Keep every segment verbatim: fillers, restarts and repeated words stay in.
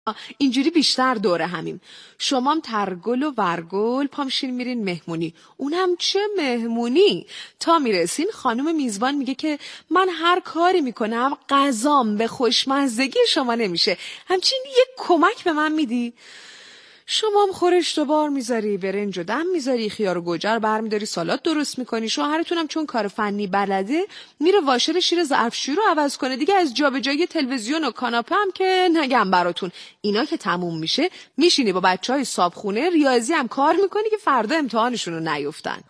اینجوری بیشتر دوره همیم. شمام ترگل و ورگل پامشین میرین مهمونی. اونم چه مهمونی؟ تا میرسین خانم میزبان میگه که من هر کاری میکنم غذام به خوشمزگی شما نمیشه، همچین یک کمک به من میدی؟ شما هم خورشت و بار میذاری، برنج و دم میذاری، خیار و گوجه رو برمیداری سالاد درست میکنی. شوهرتونم چون کار فنی بلده میره واشر شیر ظرفشویی رو عوض کنه. دیگه از جابجایی تلویزیون و کاناپه هم که نگم براتون. اینا که تموم میشه میشینی با بچهای صابخونه ریاضی هم کار میکنی که فردا امتحانشون رو نیفتن.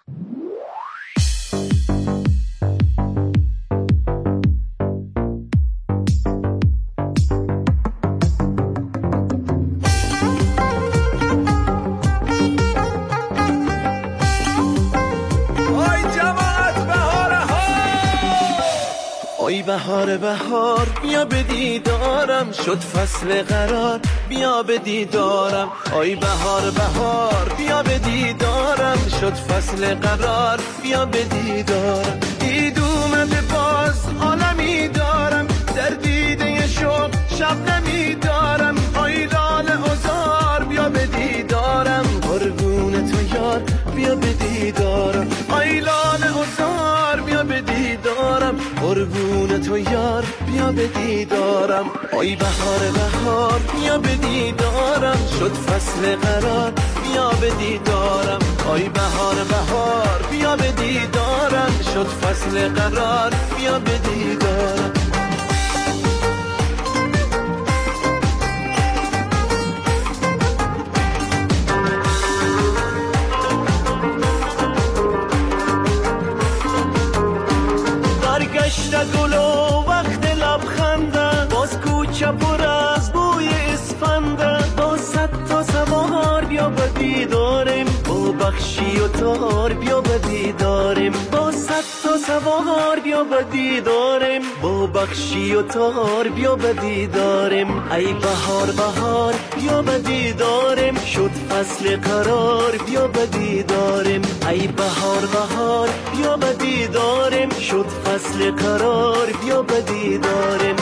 ای بهار بهار بیا به دیدارم، شد فصل قرار بیا به دیدارم. ای بهار بهار بیا به دیدارم، شد فصل قرار بیا به دیدارم. دید اومده باز عالمی دارم، در دیده شوق شب نمیدارم. ای لاله عذار بیا به دیدارم، قربون تو یار بیا به دیدارم. ای لاله عذار بیا به دیدارم، قربون تو یار بیا به دیدارم. ای بهار بهار بیا به دیدارم، شد فصل قرار بیا به دیدارم. ای بهار بهار بیا به دیدارم، شد فصل قرار بیا به دیدارم. برگشت گل و وقت لبخنده، باز کوچه پر از بوی اسفنده. با صد تا سوار بیا به دیدارم، با بخشی و تار بیا به دیدارم. با صد تا سوار بیا به دیدارم، با بخشی و تار بیا به دیدارم. ای بهار بهار بیا به دیدارم، شد فصل قرار بیا به دیدارم. ای بهار بهار بیا به دیدارم، شد فصل قرار بیا به دیدارم.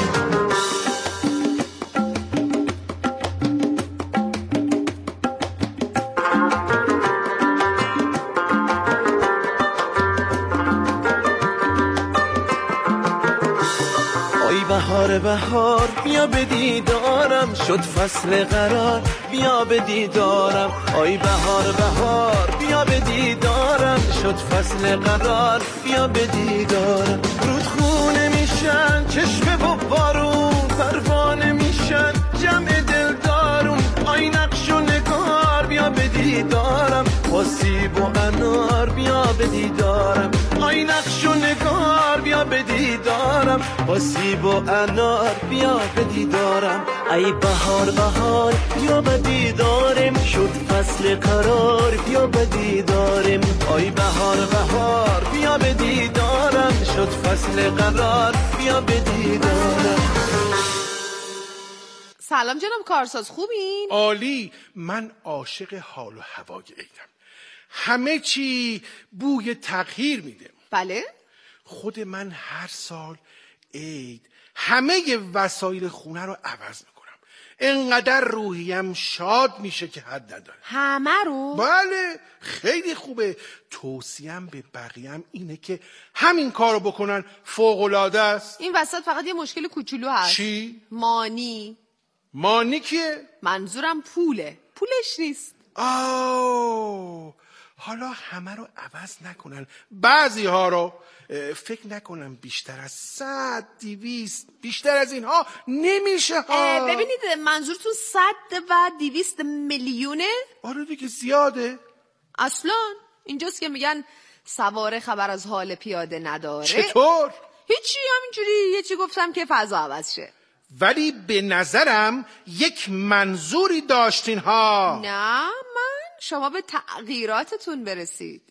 بهار بهار بیا به دیدارم، شد فصل قرار بیا به دیدارم. ای بهار بهار بیا به دیدارم، شد فصل قرار بیا به دیدارم. رودخونه میشن چشمه و بارون، پروانه میشن جمع دلدارون. ای نقش و نگار بیا به دیدارم، آسیب و انار بیا به دیدارم. ای نقش و نگار بیا به دیدارم، آسیب و انار بیا به دیدارم. ای بهار بهار بیا به دیدارم، شد فصل قرار بیا به دیدارم. ای بهار بهار بیا به دیدارم، شد فصل قرار بیا به دیدارم. سلام جناب کارساز، خوبین؟ عالی. من عاشق حال و هوای عیدم. همه چی بوی تغییر میده. بله؟ خود من هر سال عید همه وسایل خونه رو عوض میکنم. انقدر روحیم شاد میشه که حد نداره. همه رو؟ بله، خیلی خوبه. توصیم به بقیه‌ام اینه که همین کارو بکنن، فوق‌العاده است. این وسط فقط یه مشکل کوچولو هست. چی؟ مانی. مانی کیه؟ منظورم پوله. پولش نیست. آه، حالا همه رو عوض نکنن، بعضی ها رو. فکر نکنم بیشتر از صد دیویست بیشتر از اینها نمیشه ها. ببینید منظورتون صد و دیویست میلیونه؟ آره دیگه زیاده. اصلا اینجاست که میگن سواره خبر از حال پیاده نداره. چطور؟ هیچی، همینجوری یه چی گفتم که فضا عوض شه. ولی به نظرم یک منظوری داشتین ها. نه، من شما به تغییراتتون برسید.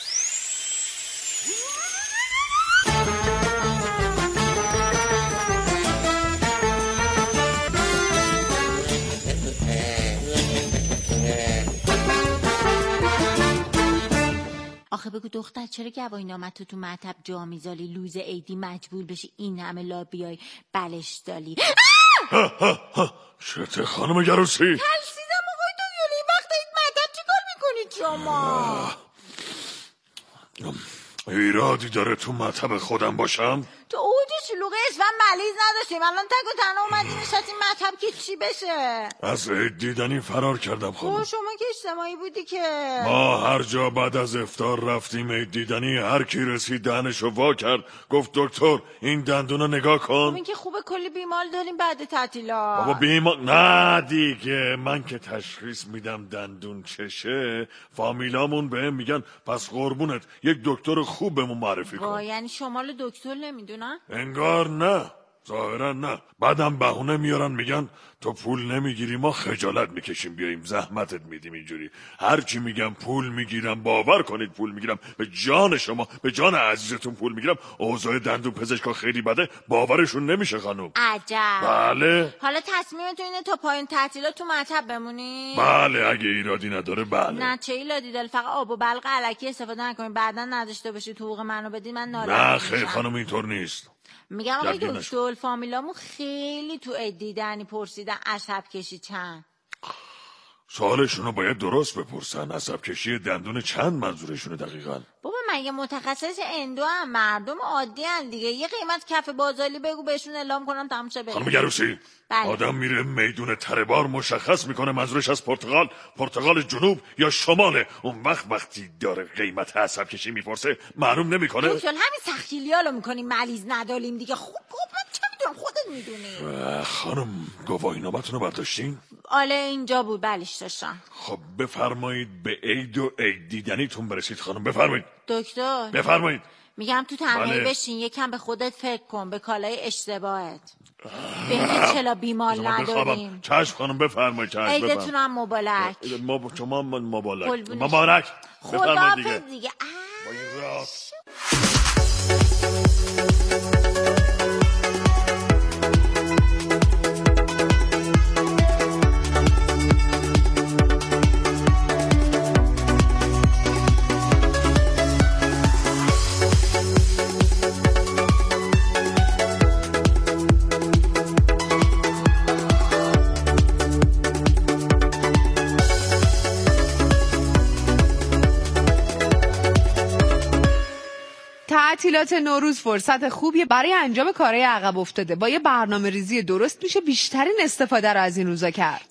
آخه بگو دختر چرا گواهی نامت تو تو مطب جا میذاری لوز عیدی مجبور بشی این همه لا بیای بلش دالی؟ چته خانم گروسی؟ تلسیزم آقای دکتر، این وقت این مطب چی کار میکنید شما؟ ایرادی داره تو مطب خودم باشم؟ تو اوج شلوغ اسفن ملیز نداشتیم، الان تک و تنها اومدی نشستیم مطب که چی بشه؟ از عید دیدنی فرار کردم خانم. تو شما که اجتماعی بودی که ما هر جا بعد از افطار رفتیم عید دیدنی، هر کی رسید دهنشو وا کرد گفت دکتر این دندونو نگاه کن. خب این که خوبه کلی بیمار داریم بعد تعطیلات. بابا بیمار نه دیگه، من که تشخیص میدم دندون چشه، فامیلامون بهم میگن پس قربونت یک دکتر خوب بهمون معرفی کن. یعنی شمال دکتر نمیدونن؟ انگار نه، ظاهرا نه. بعدم بهونه میارن میگن تو پول نمیگیری، ما خجالت میکشیم بیاییم زحمتت میدیم. اینجوری هر چی میگم پول میگیرم، باور کنید پول میگیرم، به جان شما به جان عزیزتون پول میگیرم. اوضاع دندون پزشکا خیلی بده، باورشون نمیشه خانم. عجب. بله. حالا تصمیمتون اینه تا پایان تعطیلات تو مطب بمونی؟ بله اگه ایرادی نداره بله. نه چه ایرادی داره، فقط آب و بلق الکی استفاده نکنید، بعداً نداشته باشید حقوق منو بدید من ناراحت نه میشم. خیر خانم اینطور نیست. میگم آقای دکتر فامیلامون خیلی تو عید دیدنی پرسیدن عصب کشی چند. سوالشونو باید درست بپرسن. عصب کشی دندون چند منظورشونه دقیقاً؟ بابا مگه متخصص اندو هم مردم عادی هن دیگه، یه قیمت کف بازاری بگو بهشون اعلام کنم تمام شه بره. خانم گروسی بله. آدم میره میدون تره بار مشخص میکنه منظورش از پرتغال پرتغال جنوب یا شماله، اون وقت وقتی داره قیمت عصب کشی میپرسه معلوم نمیکنه. دکتر همین سختگیریالو میکنیم مریض نداریم دیگه. خوب خوب من چه میدونم خودت میدونی. خانم گواهینامتون رو برداشتین؟ آله اینجا بود بلش داشتم. خب بفرمایید به عید و عید دیدنیتون برسید خانم. بفرمایید دکتر بفرمایید. میگم تو تنهایی بله. بشین یکم به خودت فکر کن، به کالای اشتباهت، به اینکه چلا بیمار نداریم. چشم خانم بفرمایید. چشم بفرمایید. عیدتونم مبارک. ما شما مبارک قلبونش. مبارک. بفرمایید دیگه. خداحافظ دیگه. با این راست. تعطیلات نوروز فرصت خوبیه برای انجام کارهای عقب افتاده. با یه برنامه ریزی درست میشه بیشترین استفاده رو از این روزا کرد.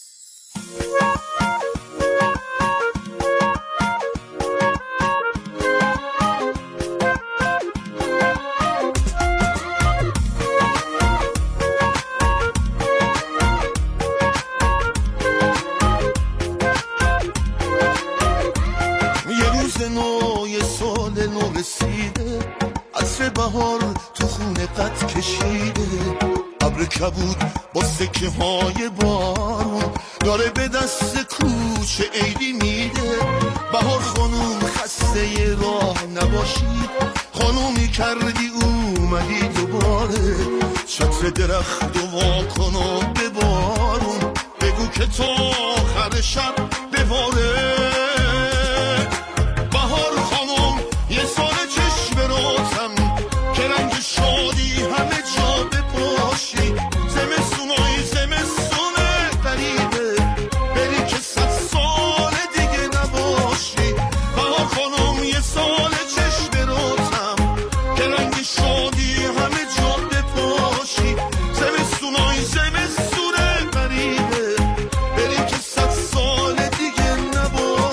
یه روز نو یه سال نو رسیده، عصر بهار تو خونه قد کشیده، ابر کبود با سکه های بارون داره به دست کوچه عیدی میده. بهار خانوم خسته ی راه نباشی، خانومی کردی اومدی دوباره، چتر درخت و واکن و ببارون، بگو که تا آخر شب بباره. زمستونه غریبه بری که صد سال دیگه نباشی.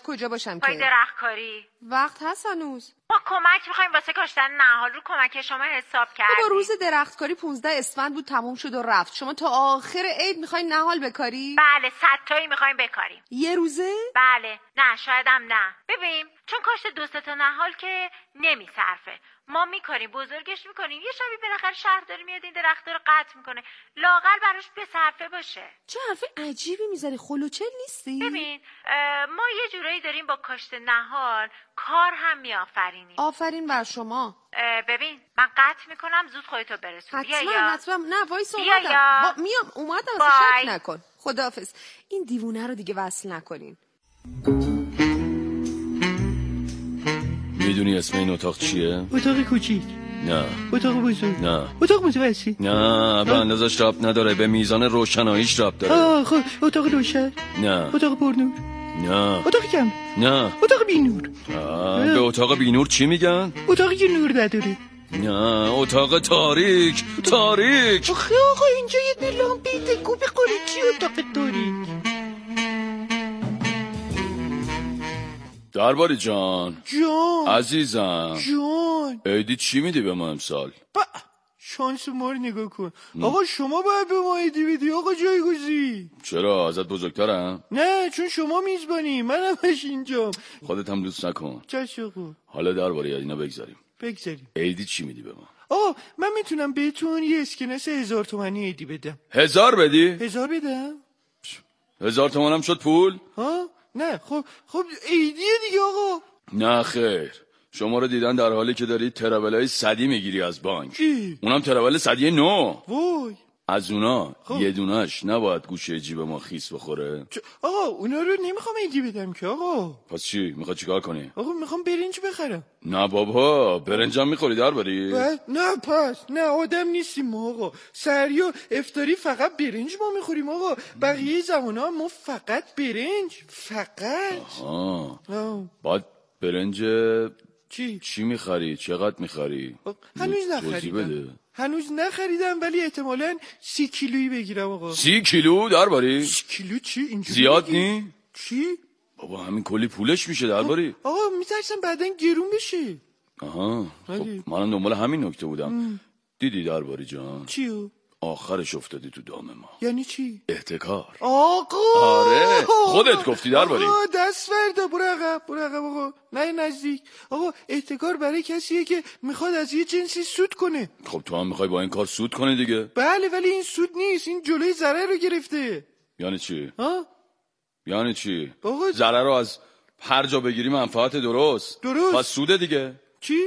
کجا باشم پای که درختکاری. وقت هست هنوز؟ ما کمک میخوایم واسه کاشتن نهال، رو کمک شما حساب کردیم. با روز درختکاری پونزده اسفند بود تموم شد و رفت. شما تا آخر عید میخواین نهال بکاری؟ بله صد تایی میخوایم بکاریم. یه روزه؟ بله. نه شایدم نه. ببین چون کاشت دو سه تا نهال که نمیصرفه، ما میکاریم بزرگش میکنیم، یه شبی بالاخره شهرداری میاد این درخت رو قطع میکنه، لااقل براش به صرفه باشه. چه حرف عجیبی میزنی، خلوچل نیستی؟ ببین ما یه جورایی داریم با کاشت نهال کار هم میآفرینیم. آفرین بر شما. ببین من قطع میکنم، زود خودتو برسون. حتما بیا یا حتما. نه وایس بیا اومدم یا. با... میام اومدم اصلا شک نکن. خداحافظ. این دیوونه رو دیگه وصل نکنین. میدونی اسم این اتاق چیه؟ اتاق کوچیک. نه. اتاق بزرگ. نه. اتاق متوسط. نه به اندازش ربط نداره، به میزان روشناییش ربط داره. آه خب اتاق روشن. نه. اتاق پرنور. نه. اتاق کم. نه. اتاق بینور. به اتاق بینور چی میگن؟ اتاقی که نور نداره. نه اتاق تاریک. تاریک. آخه آقا اینجا یه دونه لامپی دکو بخوری چی اتاق تاریک؟ درباری جان. جان عزیزم. جان عیدی چی میدی به ما امسال؟ با شانس ما رو نگاه کن. آقا شما باید به ما عیدی بدی آقا جایگزی. چرا ازت بزرگترم؟ نه چون شما میزبانی، منم همش اینجام. خودت هم دوست نکن. چش آقا. حالا درباره اینا بگذاریم. بگذاریم. عیدی چی میدی به ما؟ آه من میتونم بهتون یه اسکناس هزار تومانی عیدی بدم. هزار بدی؟ هزار بدم؟ هزار تومنم شد پول؟ ها؟ نه خب خب عیدیه دیگه آقا. نه خیر، شما رو دیدن در حالی که داری تراولای صدی میگیری از بانک. ای. اونم تراول صدی نو. وای از اونا خب. یه دونش نباید گوشه جیب ما خیس بخوره. چ... آقا اونا رو نمیخوام عیدی بدم که آقا. پس چی؟ میخواد چیکار کنی؟ آقا میخوام برنج بخرم. نه بابا، برنجم میخوری درباری؟ نه پس نه آدم نیستیم ما آقا. سحری و افطاری فقط برنج ما میخوریم آقا. بقیه زمان ها ما فقط برنج. فقط. آه. آه. باید برنج چی؟ چی میخری؟ چقدر میخری؟ هنوز توضیح نخریدم. بده. هنوز نخریدم ولی احتمالاً سی کیلویی بگیرم آقا. سی کیلو درباری؟ سی کیلو چی؟ اینجوری زیاد بگی؟ نی؟ چی؟ بابا همین کلی پولش میشه درباری؟ آقا میترسم بعدن گرون بشه. آها ولی- خب منم دنبال همین نکته بودم. دیدی درباری جان؟ چیو؟ آخرش افتادی تو دام ما. یعنی چی؟ احتکار. آقا آره، خودت گفتی درباری. آقا دست فردا برو عقب برو عقب آقا. نه نزدیک. آقا احتکار برای کسیه که میخواد از یه جنسی سود کنه. خب تو هم میخوای با این کار سود کنی دیگه؟ بله ولی این سود نیست، این جلوی ضرر رو گرفته. یعنی چی؟ ها؟ یعنی چی؟ آقا ضرر رو از هر جا بگیری منفعت درست. درست. پس سوده دیگه. چی؟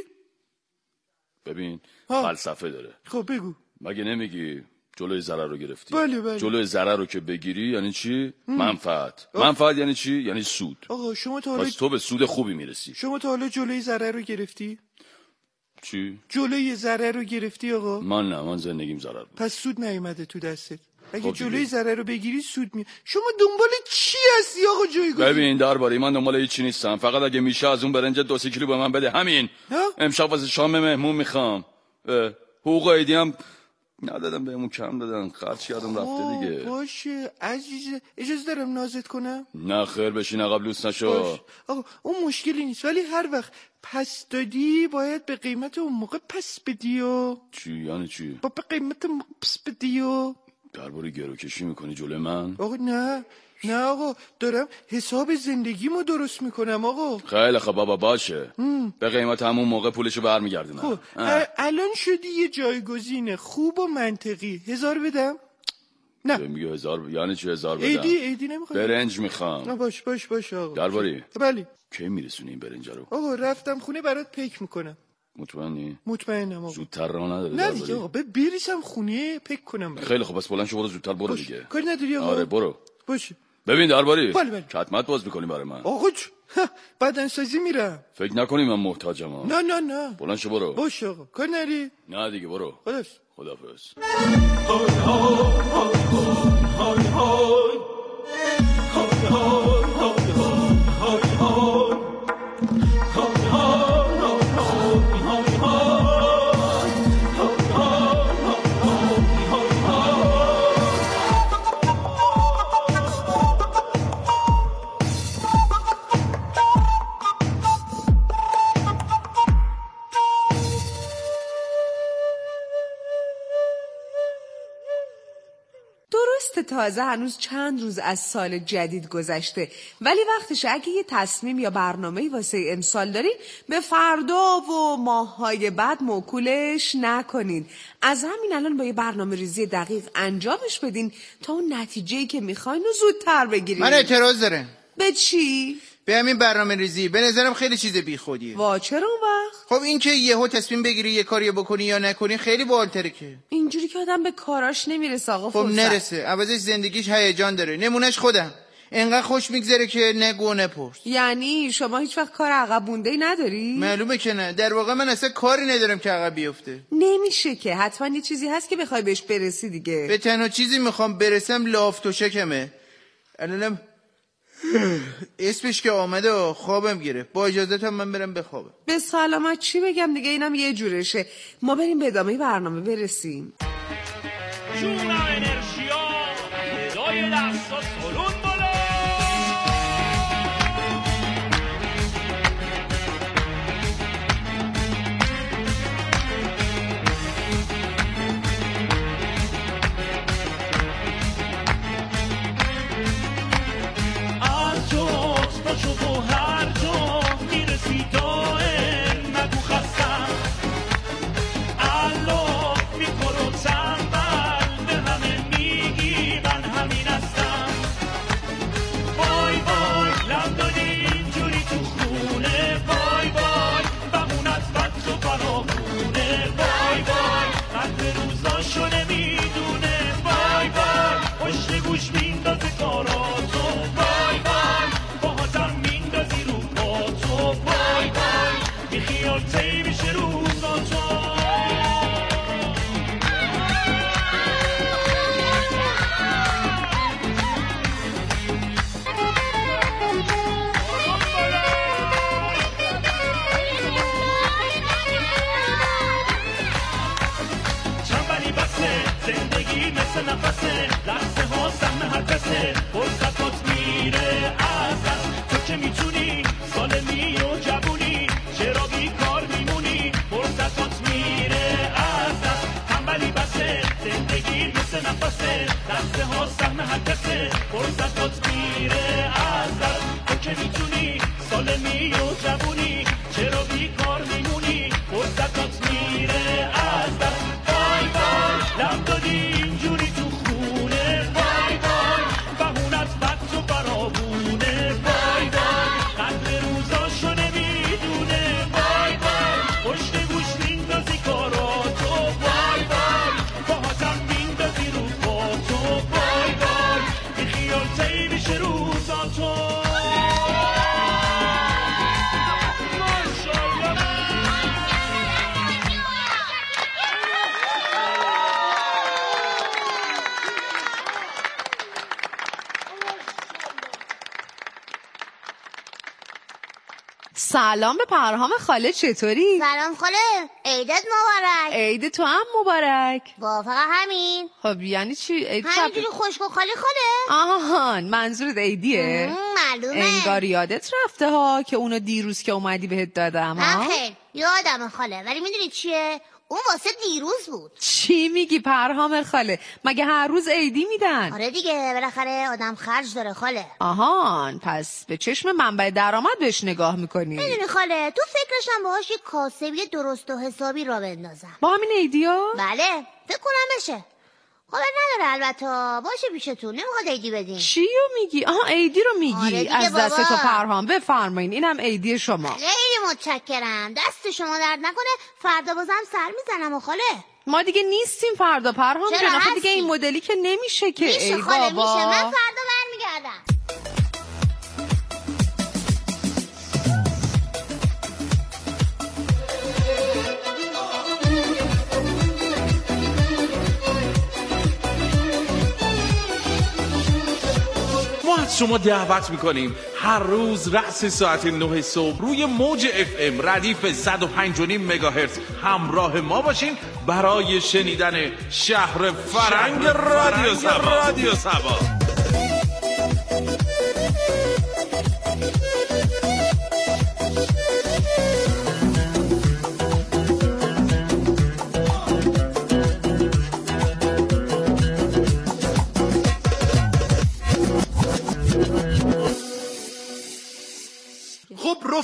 ببین ها. فلسفه داره. خب بگو. مگه نمیگی جلوی ضرر رو گرفتی؟ بله بله. جلوی ضرر رو که بگیری یعنی چی؟ منفعت. منفعت یعنی چی؟ یعنی سود. آقا شما تا حالا پس تو به سود خوبی میرسی. شما تا حالا جلوی ضرر رو گرفتی؟ چی؟ جلوی ضرر رو گرفتی آقا؟ من نه، من زندگیم ضرر بود. پس سود نیومده تو دستت. اگه خب جلوی دیگه. ضرر رو بگیری سود می. شما دنبال چی هستی آقا جایگزین؟ ببین درباره من دنبال هیچی نیستم، فقط اگه میشه از اون برنج دو سه کیلو به من بده، همین. ها؟ امشب واسه شام مهمون میخوام. حقوق عیدی هم ندادم بهمون، کم دادن، خرج یادم رفته دیگه. باشه عزیز، اجازه دارم نازت کنم؟ نه خیر، بشین عقب لوس نشو. باش. آقا اون مشکلی نیست ولی هر وقت پس دادی باید به قیمت اون موقع پس بدی و چی یعنی چی؟ با به قیمت اون موقع پس بدی و درباره گرو کشی میکنی جلوی من؟ آقا نه نه آقا دارم حساب زندگیمو درست میکنم آقا. خیلی خب بابا باشه. به قیمت همون موقع پولشو برمیگردونم. خب الان شدی یه جایگزین خوب و منطقی. هزار بدم؟ نه میگه هزار ب... یعنی چی هزار بدم؟ ایدی ایدی نمیخوام. برنج میخوام. باش باش باش آقا. درباری بله کی میرسونی این برنج رو؟ آقا رفتم خونه برات پیک میکنم. مطمئنی؟ مطمئنم آقا. زودتر راه نداره نه درباری؟ دیگه آقا بریسم خونه پیک کنم برات. خیلی خب بس بلند شو برو زودتر برو باش. دیگه. کاری نداری آقا. آره برو. باشه. ببین درباری بله بله. کتمت باز میکنی برای من. آقا چ- بدنسازی میرم. فکر نکنی من محتاجم ها. نه نه نه. بلند شو برو. باشه آقا کاری نداری. نه دیگه برو. خلاص. خدافظ. که تازه هنوز چند روز از سال جدید گذشته، ولی وقتشه اگه یه تصمیم یا برنامه‌ای واسه امسال دارین به فردا و ماه‌های بعد موکولش نکنین. از همین الان با یه برنامه ریزی دقیق انجامش بدین تا اون نتیجه‌ای که میخواین رو زودتر بگیرین. من اعتراض دارم. به چی؟ به همین برنامه ریزی. به نظرم خیلی چیز بیخودیه. وا چرا اون وقت؟ خب این که یهو تصمیم بگیری یه کاری بکنی یا نکنی خیلی بالاتره که. اینجوری که آدم به کاراش نمیرسه آقا. خب نرسه. عوضش زندگیش هیجان داره. نمونهش خودم. انقدر خوش میگذره که نگو و نپرس. یعنی شما هیچ وقت کار عقب مونده‌ای نداری؟ معلومه که نه. در واقع من اصلا کاری ندارم که عقب بیفته. نمیشه که. حتما یه چیزی هست که بخوای بهش برسی دیگه. به تنها چیزی میخوام برسم لافت و شکمه. الانم اسمش که آمده خوابم گرفت. با اجازت هم من برم بخوابم. به سلامت. چی بگم دیگه، اینم یه جورشه. ما بریم به ادامه برنامه برسیم. جونا انرژیا ندای دستا سلون بالا. از جوت با شو و هر جا میرسی دائم نگو خستم. الله میکن و تنبل به همه میگی من همین هستم. وای وای لم دادی اینجوری تو خونه. وای وای بمونت بد تو فراخونه. وای وای قدر روزاشو نمیدونه. وای وای پشت گوش میندازه کاراتو. وای وای باهاتم میندازی رو پاتو. وای وای بیخیال تی میشه روزاتو. چنبلی بسه زندگی مثل نفسه. لحظه ها سهم هر کسه. فرصتات میره از دست. تو که میتونی سالمی و جوونی چرا بیکار میمونی. فرصتات میره از دست. تنبلی بسه زندگی مثل نفسه. لحظه ها سهم هر کسه. فرصتات میره از دست. تو که میتونی سالمی و جوونی چرا بیکار میمونی. فرصتات میره از دست. وای وای لم دادی اینجوری تو خونه. وای وای بهونت بد تو برابونه. وای وای قدر روزاشو نمیدونه. وای وای پشت گوش میندازی کاراتو. وای وای باهاتم میندازی رو پاتو. وای وای بیخیال تی میشه روزاتو. سلام به پرهام خاله، چطوری؟ سلام خاله، عیدت مبارک. عید تو هم مبارک. با فقط همین؟ خب یعنی چی؟ عید همینجوری خشک و خالی خاله؟ آهان منظورت عیدیه؟ معلومه. انگار یادت رفته ها که اونو دیروز که اومدی بهت دادم ها؟ خیلی یادم خاله، ولی میدونی چیه؟ اون واسه دیروز بود. چی میگی پرهام خاله؟ مگه هر روز عیدی میدن؟ آره دیگه، بالاخره آدم خرج داره خاله. آهان، پس به چشم منبع درآمد بهش نگاه میکنی؟ میدونی خاله، تو فکرشم باهاش یه کاسبی درست و حسابی را بندازم. با همین عیدیا؟ بله، فکر کنم بشه. خب نداره البته، باشه پیشتون، نمیخواد عیدی بدین. چیو میگی؟ آها عیدی رو میگی. آره از دست بابا. تو پرهام بفرمایین، اینم عیدی شما. خیلی متشکرم، دست شما درد نکنه. فردا بازم سر میزنم و خاله. ما دیگه نیستیم فردا پرهام جان. آخه دیگه این مدلی که نمیشه که. میشه ای خاله بابا. میشه، من فردا برمیگردم. ما از شما دعوت میکنیم هر روز رأس ساعت نه صبح روی موج اف ام ردیف صد و پنج و نیم مگاهرتز همراه ما باشین برای شنیدن شهر فرنگ رادیو سبا. رادیو سبا.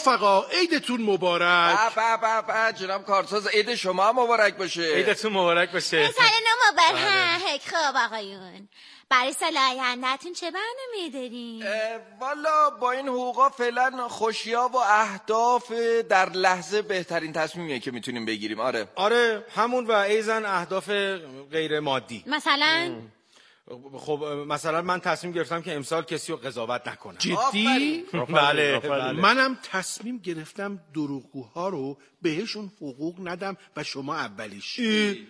رفقا عیدتون مبارک. به به به جناب کارساز عید شما مبارک باشه. عیدتون مبارک باشه. سال نو مبارک. خب آقایون برای سال آینده‌تون چه برنامه‌ای دارین؟ والا با این حقوقا فعلا خوشیا و اهداف در لحظه بهترین تصمیمیه که میتونیم بگیریم. آره آره همون و ایزن اهداف غیر مادی. مثلا خب مثلا من تصمیم گرفتم که امسال کسی رو قضاوت نکنم. جدی؟ بله بله. منم تصمیم گرفتم دروغگوها رو بهشون حقوق ندم و شما اولیش.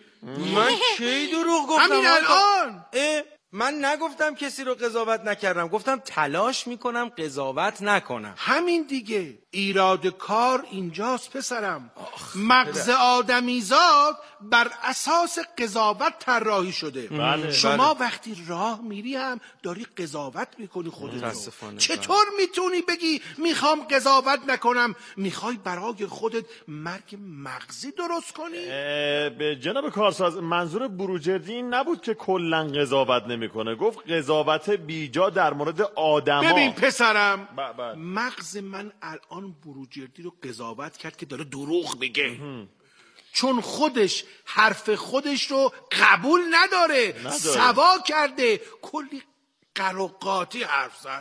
من کی دروغ گفتم؟ همین الان. من نگفتم کسی رو قضاوت نکردم، گفتم تلاش میکنم قضاوت نکنم. همین دیگه، ایراد کار اینجاست پسرم. مغز آدمیزاد بر اساس قضاوت طراحی شده. بله. شما بله. وقتی راه میری هم داری قضاوت میکنی خودت رو. چطور بله. میتونی بگی میخوام قضاوت نکنم؟ میخوای برای خودت مرگ مغزی درست کنی؟ به جناب کارساز منظور بروجردی این نبود که کلا قضاوت نمیکنه، گفت قضاوت بیجا در مورد آدما. ببین پسرم، ب- ب- مغز من الان بروجردی رو قضاوت کرد که داره دروغ میگه، چون خودش حرف خودش رو قبول نداره, نداره. سوا کرده، کلی قروقاتی حرف زد.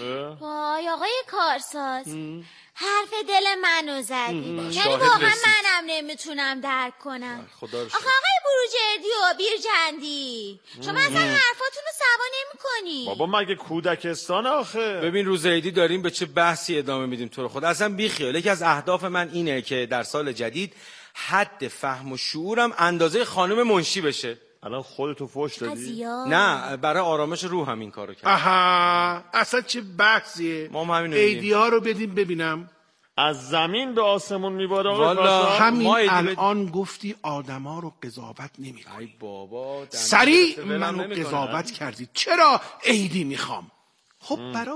وای آقای کارساز، حرف دل منو زدی. یعنی واقعا منم نمیتونم درک کنم. آخه آقای بروجردی و بیرجندی، شما اصلا حرفاتون رو سوا نمی‌کنی. بابا مگه کودکستان آخه؟ ببین روز عیدی داریم به چه بحثی ادامه میدیم تو رو خود. اصلا بیخیال. یکی از اهداف من اینه که در سال جدید حد فهم و شعورم اندازه خانم منشی بشه. الان خودتو فوش دادی؟ نه برای آرامش روحم این کارو کردم. آها اصلا چه بحثیه. ما هم همین عیدی ها رو بدیم ببینم. از زمین به آسمون میباره. والا همین الان ب... گفتی آدما رو قضاوت نمی‌کنی. ای بابا سریع منو قضاوت کردی. چرا عیدی میخوام؟ خب برای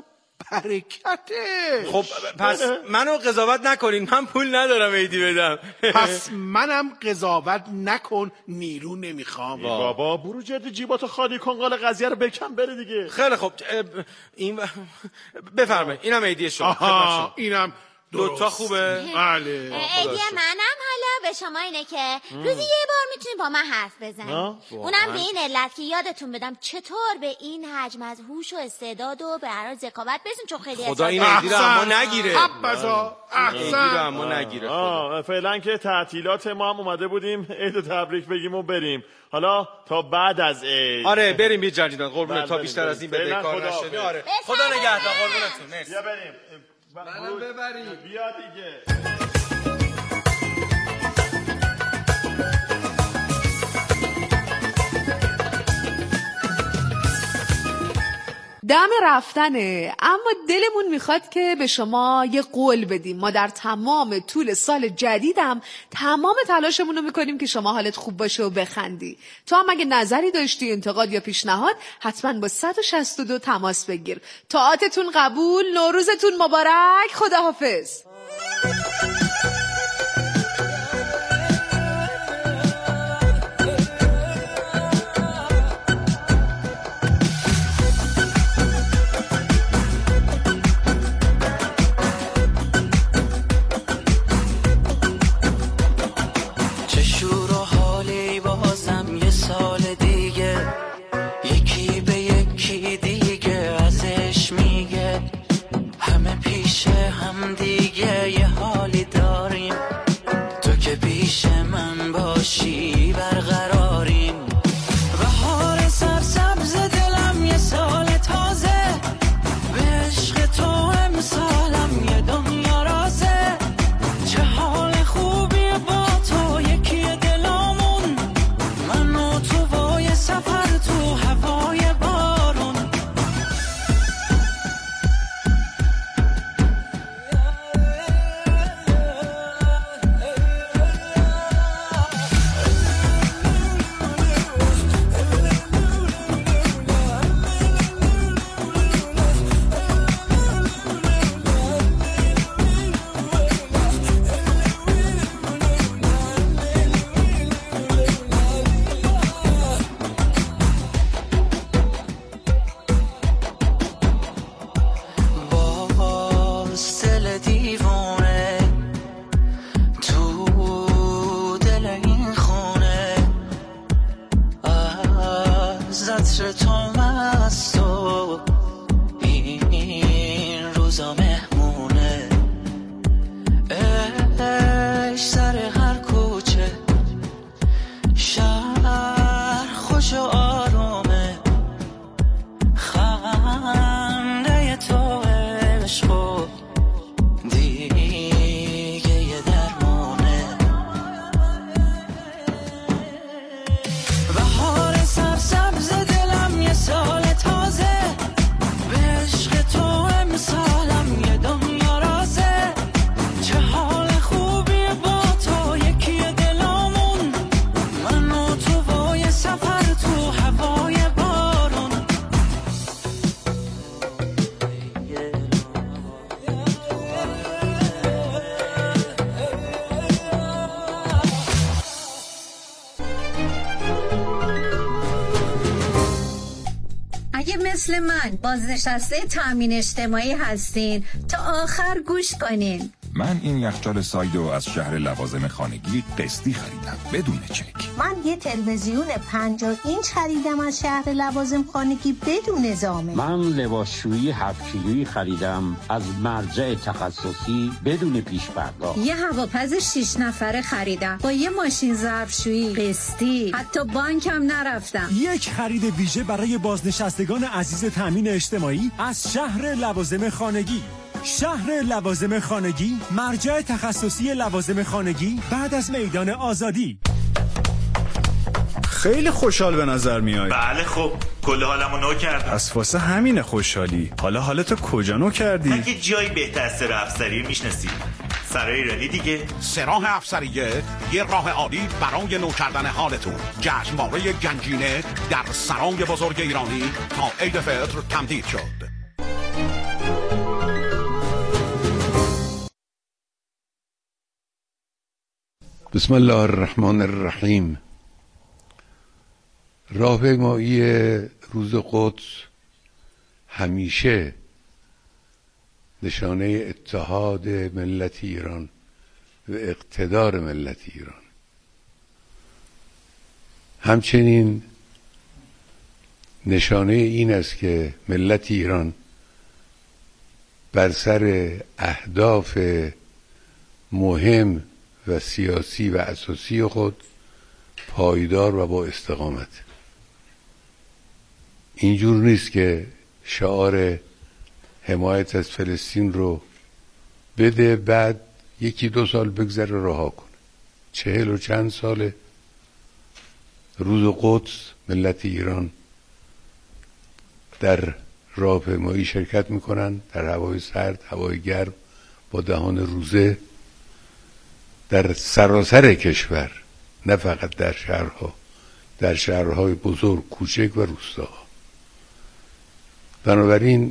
برکته. خب پس منو قضاوت نکنین، من پول ندارم عیدی بدم. پس منم قضاوت نکن، نیرو نمیخوام. بابا برو جدی جیباتو خالی کن، قال قضیه رو بکن بره دیگه. خیلی خب این بفرمایید اینم عیدی شما. آها اینم دو تا خوبه. بله. عیدی منم حالا به شما اینه که روزی یه بار میتونید با من حرف بزنید. اونم به این علت که یادتون بدم چطور به این حجم از هوش و استعداد و به هر ذکاوت برسین، چون خیلی خدا این عیدی رو اما نگیره. حبذا عیدی رو اما نگیره. فعلا که تعطیلات ما هم اومده بودیم عید تبریک بگیم و بریم. حالا تا بعد از عید. آره بریم بی جنجیدن قربونت، تا بیشتر از این بدهکار نشدی. آره خدا نگهدار قربونتون. مرسی. بیا بریم. منم ببریم. بیا دیگه. دم رفتنه، اما دلمون میخواد که به شما یه قول بدیم. ما در تمام طول سال جدیدم تمام تلاشمون رو میکنیم که شما حالت خوب باشه و بخندی. تو هم اگه نظری داشتی، انتقاد یا پیشنهاد، حتما با صد و شصت و دو تماس بگیر. طاعتتون قبول، نوروزتون مبارک، خداحافظ. مثل من بازنشسته تامین اجتماعی هستین تا آخر گوش کنین. من این یخچال سایدو از شهر لوازم خانگی قسطی خریدم بدون چک. من یه تلویزیون پنجاه اینچ خریدم از شهر لوازم خانگی بدون زامن. من لباسشویی هفت کیلویی خریدم از مرجع تخصصی بدون پیش پرداخت. یه هواپز شش نفره خریدم با یه ماشین ظرفشویی قسطی، حتی بانکم نرفتم. یک خرید ویژه برای بازنشستگان عزیز تامین اجتماعی از شهر لوازم خانگی. شهر لوازم خانگی، مرجع تخصصی لوازم خانگی بعد از میدان آزادی. خیلی خوشحال به نظر میای. بله خب کل حالمو نو کردم. پس واسه همین خوشحالی. حالا حالتو کجا نو کردی؟ اگه جایی بهتر از سراح افسری میشناسی. سرای ایرانی دیگه. سراح افسریه یه راه عالی برای نو کردن حالتون. جشنواره گنجینه در سرای بزرگ ایرانی تا عید فطر تمدید شد. بسم الله الرحمن الرحیم. راهپیمایی روز قدس همیشه نشانه اتحاد ملت ایران و اقتدار ملت ایران. همچنین نشانه این است که ملت ایران بر سر اهداف مهم و سیاسی و اساسی خود پایدار و با استقامت. اینجور نیست که شعار حمایت از فلسطین رو بده بعد یکی دو سال بگذره رها کنه. چهل و چند سال روز قدس ملت ایران در راهپیمایی شرکت میکنن، در هوای سرد، هوای گرم، با دهان روزه، در سراسر کشور، نه فقط در شهرها، در شهرهای بزرگ، کوچک و روستاها. بنابراین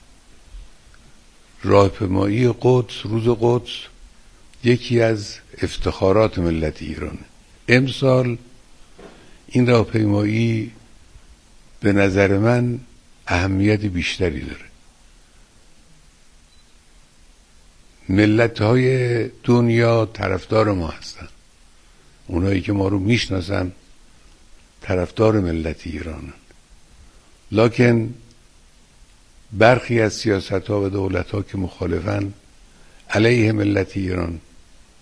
راهپیمایی قدس، روز قدس، یکی از افتخارات ملت ایرانه. امسال این راهپیمایی به نظر من اهمیت بیشتری داره. ملت‌های دنیا طرفدار ما هستن. اونایی که ما رو میشناسن طرفدار ملت ایرانن. لکن برخی از سیاست‌ها و دولت‌ها که مخالفن، علیه ملت ایران